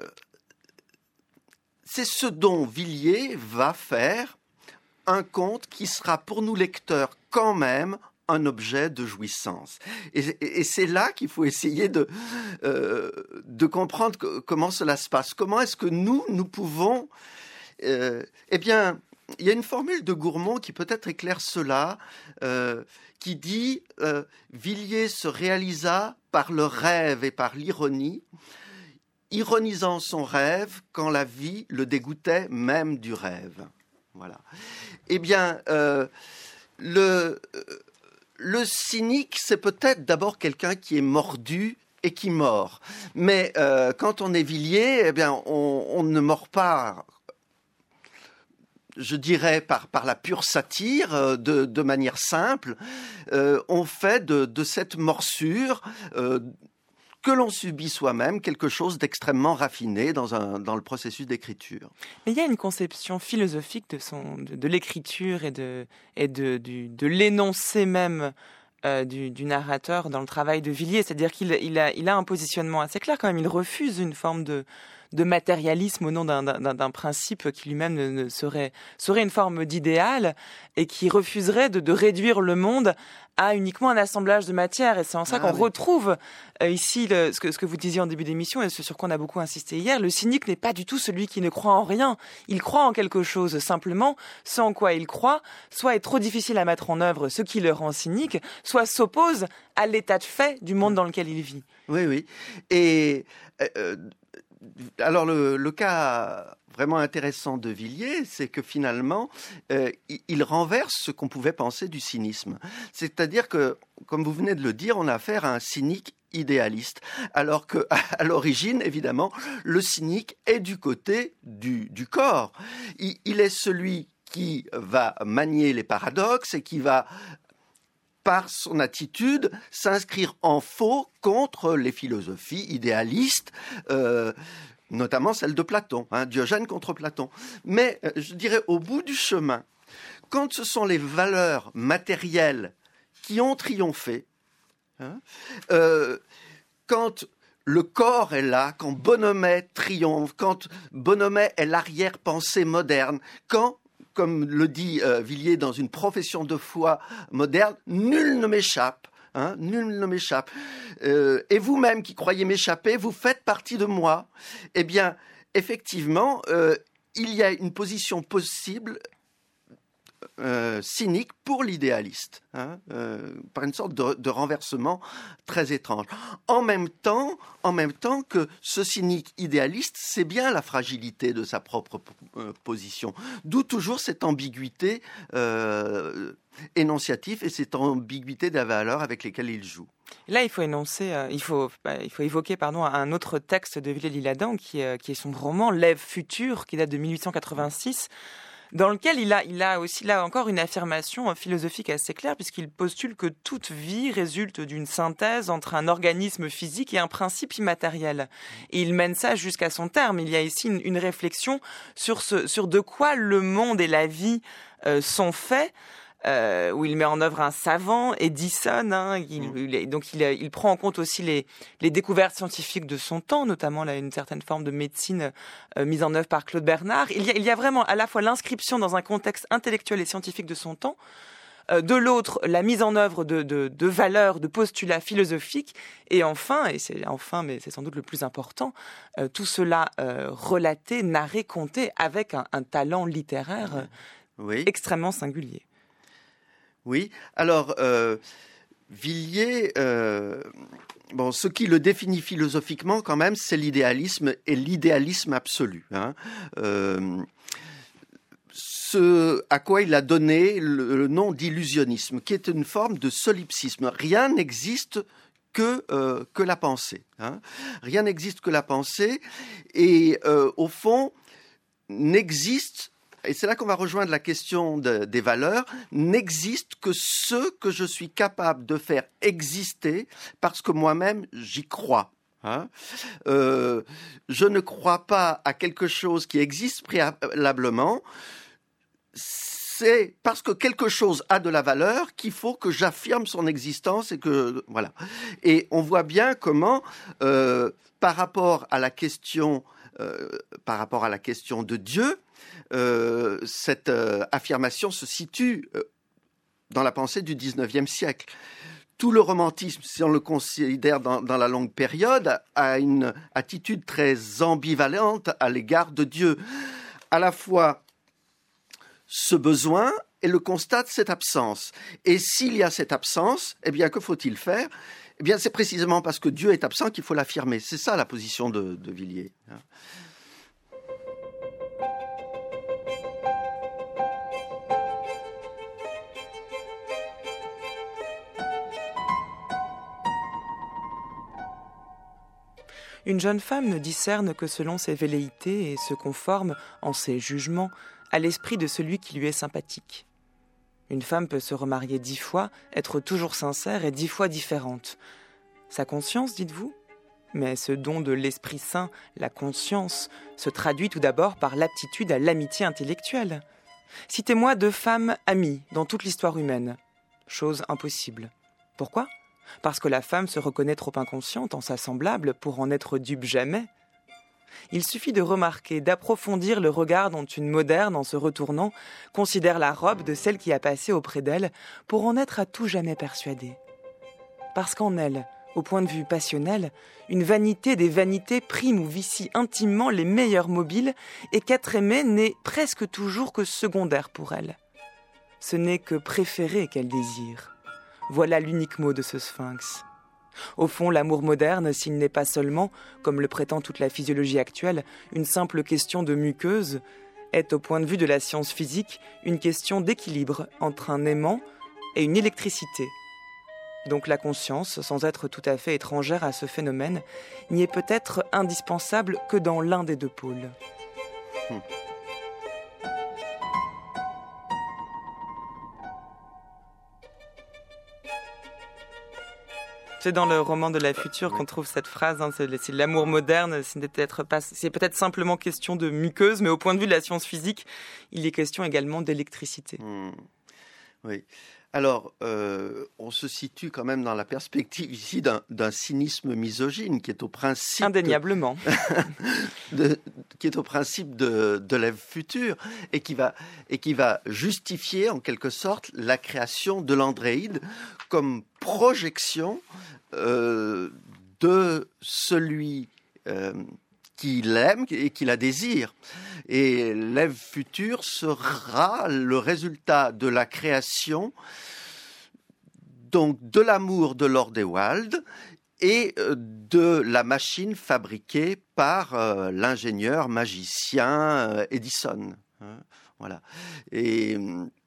[SPEAKER 3] c'est ce dont Villiers va faire un conte qui sera pour nous lecteurs quand même un objet de jouissance. Et, et, et c'est là qu'il faut essayer de, euh, de comprendre que, comment cela se passe. Comment est-ce que nous, nous pouvons... Euh, eh bien, il y a une formule de Gourmont qui peut-être éclaire cela, euh, qui dit euh, « Villiers se réalisa par le rêve et par l'ironie, ironisant son rêve quand la vie le dégoûtait même du rêve. » Voilà. Eh bien, euh, le, le cynique, c'est peut-être d'abord quelqu'un qui est mordu et qui mord. Mais euh, quand on est Villiers, eh bien, on, on ne mord pas, je dirais, par, par la pure satire, de, de manière simple. Euh, on fait de, de cette morsure... Euh, que l'on subit soi-même, quelque chose d'extrêmement raffiné dans, un, dans le processus d'écriture.
[SPEAKER 1] Mais il y a une conception philosophique de, son, de, de l'écriture et de, et de, du, de l'énoncé même euh, du, du narrateur dans le travail de Villiers. C'est-à-dire qu'il il a, il a un positionnement assez clair quand même. Il refuse une forme de, de matérialisme au nom d'un, d'un, d'un principe qui lui-même ne, ne serait, serait une forme d'idéal et qui refuserait de, de réduire le monde à uniquement un assemblage de matière. Et c'est en ça ah, qu'on oui. retrouve euh, ici le, ce, que, ce que vous disiez en début d'émission et ce sur quoi on a beaucoup insisté hier. Le cynique n'est pas du tout celui qui ne croit en rien. Il croit en quelque chose. Simplement, ce en quoi il croit, soit est trop difficile à mettre en œuvre, ce qui le rend cynique, soit s'oppose à l'état de fait du monde dans lequel il vit.
[SPEAKER 3] Oui, oui. Et... Euh, alors, le, le cas vraiment intéressant de Villiers, c'est que finalement, euh, il, il renverse ce qu'on pouvait penser du cynisme. C'est-à-dire que, comme vous venez de le dire, on a affaire à un cynique idéaliste, alors que à l'origine, évidemment, le cynique est du côté du, du corps. Il, il est celui qui va manier les paradoxes et qui va par son attitude, s'inscrire en faux contre les philosophies idéalistes, euh, notamment celle de Platon, hein, Diogène contre Platon. Mais, euh, je dirais, au bout du chemin, quand ce sont les valeurs matérielles qui ont triomphé, hein, euh, quand le corps est là, quand Bonhomet triomphe, quand Bonhomet est l'arrière-pensée moderne, quand, comme le dit euh, Villiers dans une profession de foi moderne, nul ne m'échappe. Hein, nul ne m'échappe. Euh, et vous-même qui croyez m'échapper, vous faites partie de moi. Eh bien, effectivement, euh, il y a une position possible Euh, cynique pour l'idéaliste, hein, euh, par une sorte de, de renversement très étrange. En même temps, en même temps que ce cynique idéaliste, c'est bien la fragilité de sa propre euh, position. D'où toujours cette ambiguïté euh, énonciative et cette ambiguïté des valeurs avec lesquelles il joue.
[SPEAKER 1] Là, il faut énoncer, euh, il faut, bah, il faut évoquer, pardon, un autre texte de Villiers-l'Isle-Adam qui, euh, qui est son roman L'Ève future, qui date de mille huit cent quatre-vingt-six. Dans lequel il a, il a aussi, là encore, une affirmation philosophique assez claire, puisqu'il postule que toute vie résulte d'une synthèse entre un organisme physique et un principe immatériel. Et il mène ça jusqu'à son terme. Il y a ici une, une réflexion sur, ce, sur de quoi le monde et la vie euh, sont faits, Euh, où il met en œuvre un savant, Edison, hein, il, il, donc il, il prend en compte aussi les, les découvertes scientifiques de son temps, notamment là, une certaine forme de médecine euh, mise en œuvre par Claude Bernard. Il y, a, il y a vraiment à la fois l'inscription dans un contexte intellectuel et scientifique de son temps, euh, de l'autre la mise en œuvre de, de, de valeurs, de postulats philosophiques, et enfin, et c'est enfin, mais c'est sans doute le plus important, euh, tout cela euh, relaté, narré, conté avec un, un talent littéraire euh, oui. extrêmement singulier.
[SPEAKER 3] Oui, alors euh, Villiers, euh, bon, ce qui le définit philosophiquement quand même, c'est l'idéalisme et l'idéalisme absolu. Hein. Euh, ce à quoi il a donné le, le nom d'illusionnisme, qui est une forme de solipsisme. Rien n'existe que, euh, que la pensée. Hein. Rien n'existe que la pensée et euh, au fond, n'existe et c'est là qu'on va rejoindre la question de, des valeurs, n'existe que ce que je suis capable de faire exister parce que moi-même, j'y crois. Hein euh, je ne crois pas à quelque chose qui existe préalablement. C'est parce que quelque chose a de la valeur qu'il faut que j'affirme son existence et que voilà. Et on voit bien comment, euh, par rapport à la question, euh, par rapport à la question de Dieu, Euh, cette euh, affirmation se situe euh, dans la pensée du dix-neuvième siècle. Tout le romantisme, si on le considère dans, dans la longue période, a une attitude très ambivalente à l'égard de Dieu. À la fois ce besoin et le constat de cette absence. Et s'il y a cette absence, eh bien, que faut-il faire ? Eh bien, c'est précisément parce que Dieu est absent qu'il faut l'affirmer. C'est ça la position de, de Villiers.
[SPEAKER 1] Une jeune femme ne discerne que selon ses velléités et se conforme, en ses jugements, à l'esprit de celui qui lui est sympathique. Une femme peut se remarier dix fois, être toujours sincère et dix fois différente. Sa conscience, dites-vous ? Mais ce don de l'Esprit Saint, la conscience, se traduit tout d'abord par l'aptitude à l'amitié intellectuelle. Citez-moi deux femmes amies dans toute l'histoire humaine. Chose impossible. Pourquoi ? Parce que la femme se reconnaît trop inconsciente en sa semblable pour en être dupe jamais. Il suffit de remarquer, d'approfondir le regard dont une moderne, en se retournant, considère la robe de celle qui a passé auprès d'elle pour en être à tout jamais persuadée. Parce qu'en elle, au point de vue passionnel, une vanité des vanités prime ou vicie intimement les meilleurs mobiles et qu'être aimé n'est presque toujours que secondaire pour elle. Ce n'est que préférer qu'elle désire. Voilà l'unique mot de ce sphinx. Au fond, l'amour moderne, s'il n'est pas seulement, comme le prétend toute la physiologie actuelle, une simple question de muqueuse, est, au point de vue de la science physique, une question d'équilibre entre un aimant et une électricité. Donc la conscience, sans être tout à fait étrangère à ce phénomène, n'y est peut-être indispensable que dans l'un des deux pôles. Hum. C'est dans le roman de La Future qu'on trouve cette phrase, hein, c'est, c'est l'amour moderne, c'est peut-être, pas, c'est peut-être simplement question de muqueuse, mais au point de vue de la science physique, il est question également d'électricité.
[SPEAKER 3] Mmh. Oui. Alors, euh, on se situe quand même dans la perspective ici d'un, d'un cynisme misogyne qui est au principe...
[SPEAKER 1] Indéniablement.
[SPEAKER 3] De, de, qui est au principe de, de l'Ève future et qui, va, et qui va justifier en quelque sorte la création de l'androïde comme projection euh, de celui... Euh, qui l'aime et qui la désire. Et l'Ève future sera le résultat de la création donc de l'amour de Lord Ewald et de la machine fabriquée par euh, l'ingénieur magicien euh, Edison. Hein, voilà. Et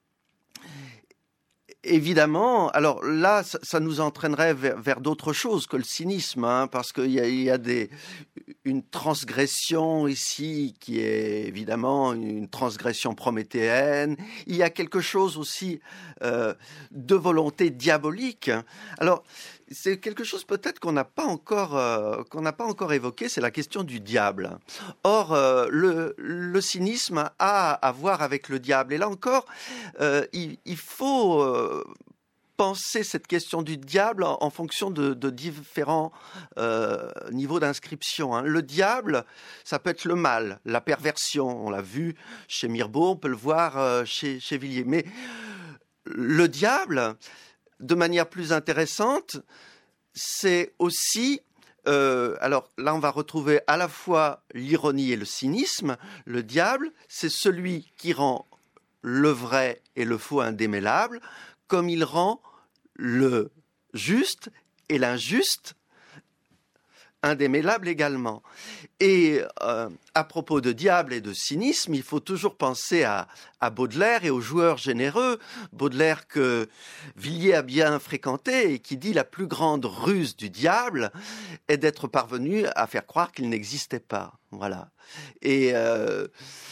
[SPEAKER 3] évidemment, alors là, ça, ça nous entraînerait vers, vers d'autres choses que le cynisme, hein, parce qu'il y a, il y a des, une transgression ici qui est évidemment une transgression prométhéenne. Il y a quelque chose aussi euh, de volonté diabolique. Alors, c'est quelque chose peut-être qu'on n'a pas encore euh, qu'on n'a pas encore évoqué, c'est la question du diable. Or, euh, le, le cynisme a à voir avec le diable. Et là encore, euh, il, il faut euh, penser cette question du diable en, en fonction de, de différents euh, niveaux d'inscription. Hein. Le diable, ça peut être le mal, la perversion. On l'a vu chez Mirbeau, on peut le voir euh, chez, chez Villiers. Mais le diable, de manière plus intéressante, c'est aussi, euh, alors là on va retrouver à la fois l'ironie et le cynisme. Le diable, c'est celui qui rend le vrai et le faux indémêlables, comme il rend le juste et l'injuste indémêlables également. Et euh, à propos de diable et de cynisme, il faut toujours penser à, à Baudelaire et aux joueurs généreux. Baudelaire que Villiers a bien fréquenté et qui dit la plus grande ruse du diable est d'être parvenu à faire croire qu'il n'existait pas. Voilà. Et euh,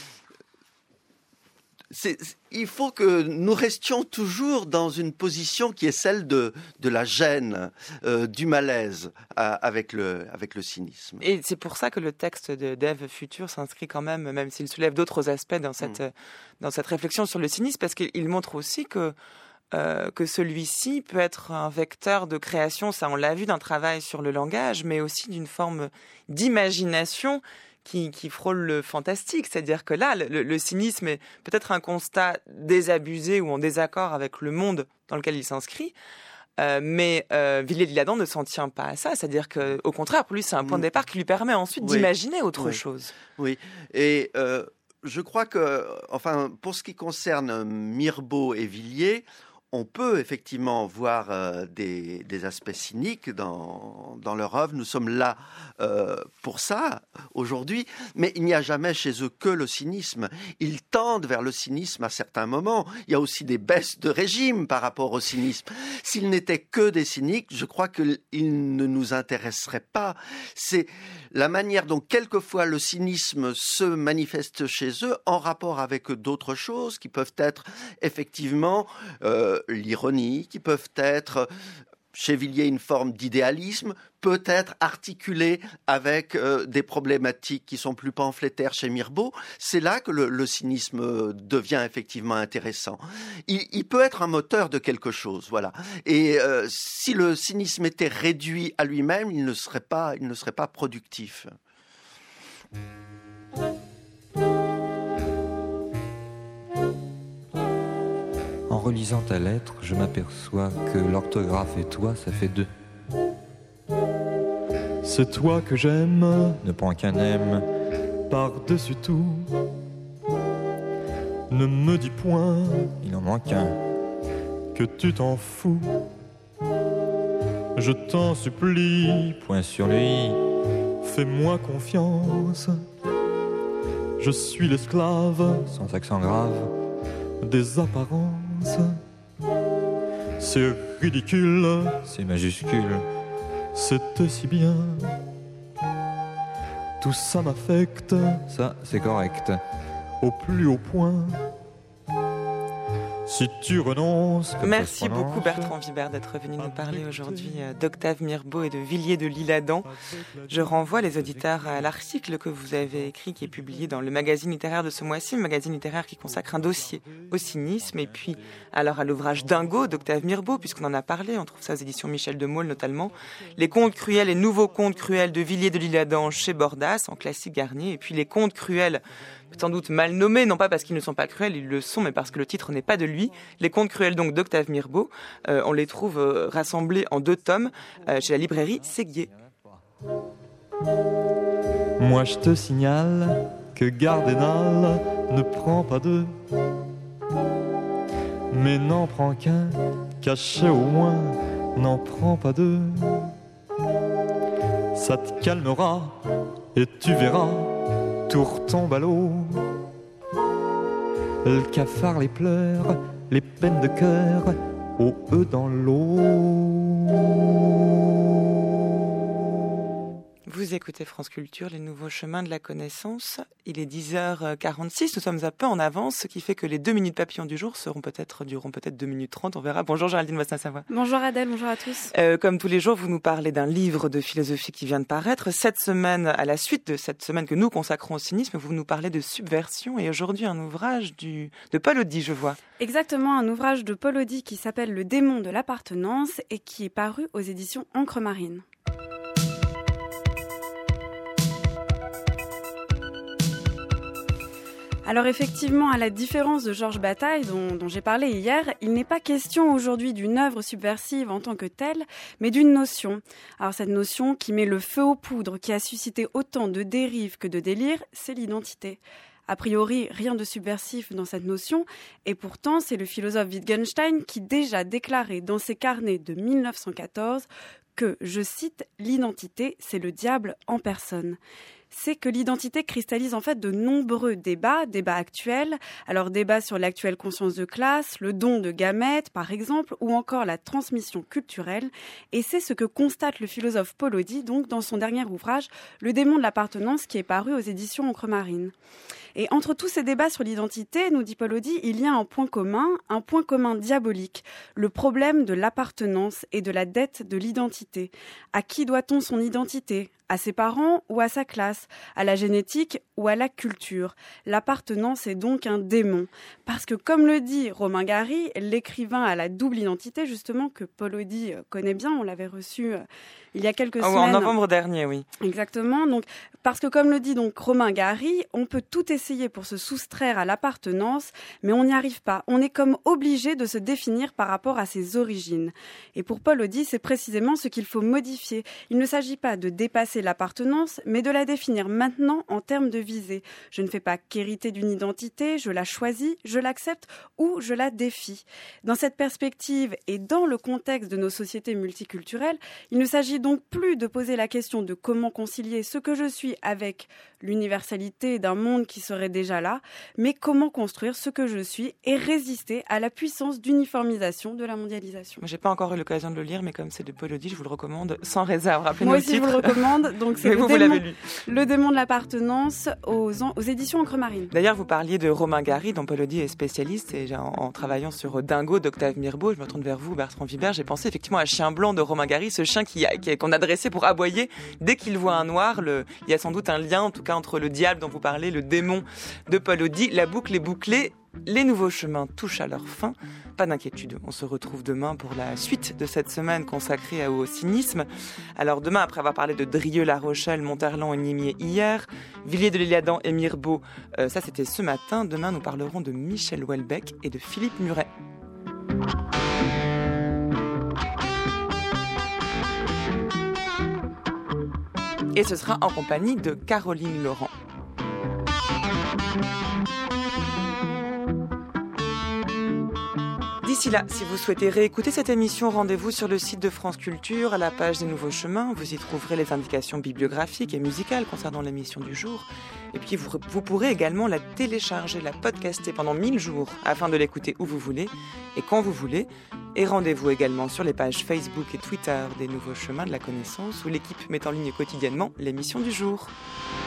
[SPEAKER 3] C'est, il faut que nous restions toujours dans une position qui est celle de, de la gêne, euh, du malaise à, avec, le, avec le cynisme.
[SPEAKER 1] Et c'est pour ça que le texte de d'Ève future s'inscrit quand même, même s'il soulève d'autres aspects dans cette, mmh. dans cette réflexion sur le cynisme, parce qu'il montre aussi que, euh, que celui-ci peut être un vecteur de création, ça on l'a vu, d'un travail sur le langage, mais aussi d'une forme d'imagination Qui, qui frôle le fantastique. C'est-à-dire que là, le, le cynisme est peut-être un constat désabusé ou en désaccord avec le monde dans lequel il s'inscrit, euh, mais euh, Villiers-l'Isle-Adam ne s'en tient pas à ça. C'est-à-dire qu'au contraire, pour lui, c'est un point de départ qui lui permet ensuite oui. d'imaginer autre
[SPEAKER 3] oui.
[SPEAKER 1] chose.
[SPEAKER 3] Oui, et euh, je crois que, enfin, pour ce qui concerne Mirbeau et Villiers, on peut effectivement voir euh, des, des aspects cyniques dans, dans leur œuvre. Nous sommes là euh, pour ça aujourd'hui, mais il n'y a jamais chez eux que le cynisme. Ils tendent vers le cynisme à certains moments. Il y a aussi des baisses de régime par rapport au cynisme. S'ils n'étaient que des cyniques, je crois qu'ils ne nous intéresseraient pas. C'est la manière dont quelquefois le cynisme se manifeste chez eux en rapport avec d'autres choses qui peuvent être effectivement euh, l'ironie, qui peuvent être, chez Villiers, une forme d'idéalisme, peut-être articulée avec euh, des problématiques qui sont plus pamphlétaires chez Mirbeau. C'est là que le, le cynisme devient effectivement intéressant. Il, il peut être un moteur de quelque chose, voilà. Et euh, si le cynisme était réduit à lui-même, il ne serait pas, il ne serait pas productif.
[SPEAKER 9] En relisant ta lettre, je m'aperçois que l'orthographe et toi, ça fait deux. C'est toi que j'aime, ne prends qu'un M par-dessus tout. Ne me dis point, il en manque un, que tu t'en fous. Je t'en supplie, point sur le i, fais-moi confiance. Je suis l'esclave, sans accent grave, des apparences. C'est ridicule, c'est majuscule, c'était si bien. Tout ça m'affecte, ça c'est correct, au plus haut point. Si tu renonces...
[SPEAKER 1] Merci beaucoup Bertrand Vibert d'être venu nous parler aujourd'hui d'Octave Mirbeau et de Villiers de l'Isle-Adam. Je renvoie les auditeurs à l'article que vous avez écrit, qui est publié dans le magazine littéraire de ce mois-ci, le magazine littéraire qui consacre un dossier au cynisme, et puis alors à l'ouvrage Dingo d'Octave Mirbeau, puisqu'on en a parlé, on trouve ça aux éditions Michel de Maulle notamment, les contes cruels et nouveaux contes cruels de Villiers de l'Isle-Adam chez Bordas, en classique Garnier, et puis les contes cruels sans doute mal nommés, non pas parce qu'ils ne sont pas cruels, ils le sont, mais parce que le titre n'est pas de lui. Les contes cruels donc d'Octave Mirbeau, euh, on les trouve euh, rassemblés en deux tomes euh, chez la librairie Séguier.
[SPEAKER 9] Moi je te signale que Gardénal ne prend pas deux, mais n'en prend qu'un, caché au moins, n'en prend pas deux. Ça te calmera et tu verras, tout retombe à l'eau. Le cafard, les pleurs, les peines de cœur, au eux dans l'eau.
[SPEAKER 1] Vous écoutez France Culture, les nouveaux chemins de la connaissance. Il est dix heures quarante-six, nous sommes un peu en avance, ce qui fait que les deux minutes papillons du jour seront peut-être, dureront peut-être deux minutes trente, on verra. Bonjour Géraldine Voisin-Savoie.
[SPEAKER 10] Bonjour Adèle, bonjour à tous.
[SPEAKER 1] Euh, comme tous les jours, vous nous parlez d'un livre de philosophie qui vient de paraître. Cette semaine, à la suite de cette semaine que nous consacrons au cynisme, vous nous parlez de subversion, et aujourd'hui un ouvrage du, de Paul Audy, je vois.
[SPEAKER 10] Exactement, un ouvrage de Paul Audy qui s'appelle Le démon de l'appartenance et qui est paru aux éditions Encre Marine. Alors effectivement, à la différence de Georges Bataille, dont, dont j'ai parlé hier, il n'est pas question aujourd'hui d'une œuvre subversive en tant que telle, mais d'une notion. Alors cette notion qui met le feu aux poudres, qui a suscité autant de dérives que de délires, c'est l'identité. A priori, rien de subversif dans cette notion, et pourtant c'est le philosophe Wittgenstein qui déjà déclarait dans ses carnets de mille neuf cent quatorze que, je cite, « l'identité, c'est le diable en personne ». C'est que l'identité cristallise en fait de nombreux débats, débats actuels, alors débats sur l'actuelle conscience de classe, le don de gamètes par exemple, ou encore la transmission culturelle, et c'est ce que constate le philosophe Paul Audy donc dans son dernier ouvrage, Le démon de l'appartenance, qui est paru aux éditions Encre Marine. Et entre tous ces débats sur l'identité, nous dit Paul Audy, il y a un point commun, un point commun diabolique, le problème de l'appartenance et de la dette de l'identité. À qui doit-on son identité ? À ses parents ou à sa classe, à la génétique ou à la culture. L'appartenance est donc un démon. Parce que comme le dit Romain Gary, l'écrivain à la double identité, justement, que Paul Audy connaît bien, on l'avait reçu euh, il y a quelques
[SPEAKER 1] oh,
[SPEAKER 10] semaines.
[SPEAKER 1] En novembre dernier, oui.
[SPEAKER 10] Exactement. Donc, parce que comme le dit donc Romain Gary, on peut tout essayer pour se soustraire à l'appartenance, mais on n'y arrive pas. On est comme obligé de se définir par rapport à ses origines. Et pour Paul Audy, c'est précisément ce qu'il faut modifier. Il ne s'agit pas de dépasser l'appartenance, mais de la définir maintenant en termes de visée. Je ne fais pas qu'hériter d'une identité, je la choisis, je l'accepte ou je la défie. Dans cette perspective et dans le contexte de nos sociétés multiculturelles, il ne s'agit donc plus de poser la question de comment concilier ce que je suis avec l'universalité d'un monde qui serait déjà là, mais comment construire ce que je suis et résister à la puissance d'uniformisation de la mondialisation.
[SPEAKER 1] J'ai pas encore eu l'occasion de le lire, mais comme c'est de Paul Audy, je vous le recommande sans réserve. Rappelez-nous
[SPEAKER 10] Moi
[SPEAKER 1] le
[SPEAKER 10] aussi,
[SPEAKER 1] titre.
[SPEAKER 10] je vous le recommande. Donc c'est
[SPEAKER 1] mais
[SPEAKER 10] le,
[SPEAKER 1] vous,
[SPEAKER 10] démon,
[SPEAKER 1] vous l'avez lu.
[SPEAKER 10] Le démon de l'appartenance aux, aux éditions Encre Marine.
[SPEAKER 1] D'ailleurs, vous parliez de Romain Gary, dont Paul Audy est spécialiste, et en, en travaillant sur Dingo d'Octave Mirbeau, je me tourne vers vous, Bertrand Vibert, j'ai pensé effectivement à Chien Blanc de Romain Gary, ce chien qui, qui, qu'on a dressé pour aboyer dès qu'il voit un noir. Le, il y a sans doute un lien, en tout cas, entre le diable dont vous parlez, le démon de Paul Audy. La boucle est bouclée. Les nouveaux chemins touchent à leur fin. Pas d'inquiétude, on se retrouve demain pour la suite de cette semaine consacrée au cynisme. Alors demain, après avoir parlé de Drieux, La Rochelle, Monterland et Nimier hier, Villiers de l'Isle-Adam et Mirbeau, euh, ça c'était ce matin. Demain, nous parlerons de Michel Houellebecq et de Philippe Muret. Et ce sera en compagnie de Caroline Laurent. D'ici là, si vous souhaitez réécouter cette émission, rendez-vous sur le site de France Culture, à la page des Nouveaux Chemins. Vous y trouverez les indications bibliographiques et musicales concernant l'émission du jour. Et puis, vous, vous pourrez également la télécharger, la podcaster pendant mille jours, afin de l'écouter où vous voulez et quand vous voulez. Et rendez-vous également sur les pages Facebook et Twitter des Nouveaux Chemins de la Connaissance, où l'équipe met en ligne quotidiennement l'émission du jour.